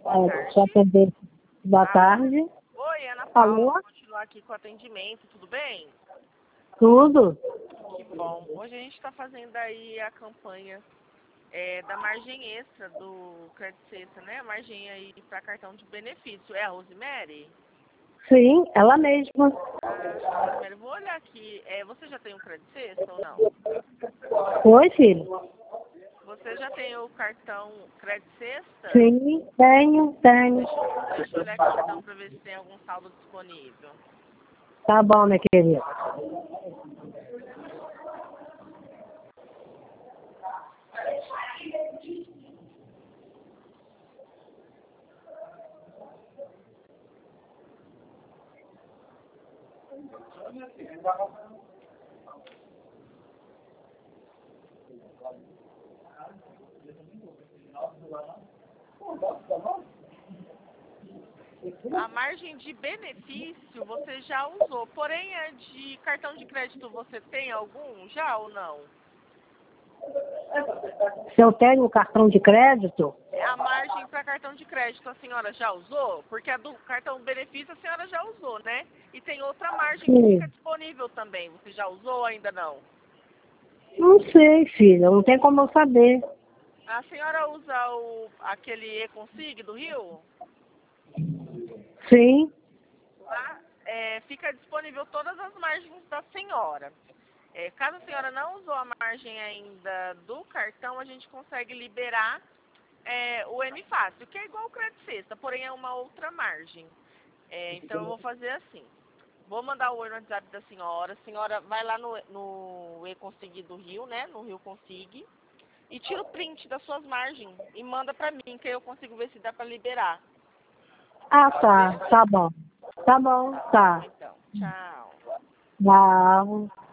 boa Deixa eu tarde. atender. Boa tarde. Oi, Ana Paula, Alô? vou continuar aqui com o atendimento, tudo bem? Tudo? Que bom. Hoje a gente está fazendo aí a campanha da margem extra do Credit Sexta, né? A margem aí para cartão de benefício. É a Rosemary? Sim, ela mesma. Rosemary, vou olhar aqui. Você já tem o Credit Sexta ou não? Oi, filho? Você já tem o cartão Credit Sexta? Sim, tenho. Deixa eu olhar aqui então para ver se tem algum saldo disponível. Tá bom, minha querida. A margem de benefício você já usou, porém a de cartão de crédito você tem algum já ou não? Se eu tenho um cartão de crédito, A margem para cartão de crédito a senhora já usou? Porque a do cartão benefício a senhora já usou, né? E tem outra margem que fica sim. disponível também. Você já usou ou ainda não? Não sei, filha. Não tem como eu saber. A senhora usa aquele e-consig do Rio? Sim. Lá fica disponível todas as margens da senhora. Caso a senhora não usou a margem ainda do cartão, a gente consegue liberar o M Fácil, que é igual o Credit Sexta, porém é uma outra margem. Então eu vou fazer assim. Vou mandar o oi no WhatsApp da senhora. A senhora vai lá no e-consig do Rio, né? No Rio Consig. E tira o print das suas margens e manda pra mim, que aí eu consigo ver se dá pra liberar. Ah, Pode tá. ser? Tá bom. Tá bom, Tá bom, tá. então. Tchau. Não.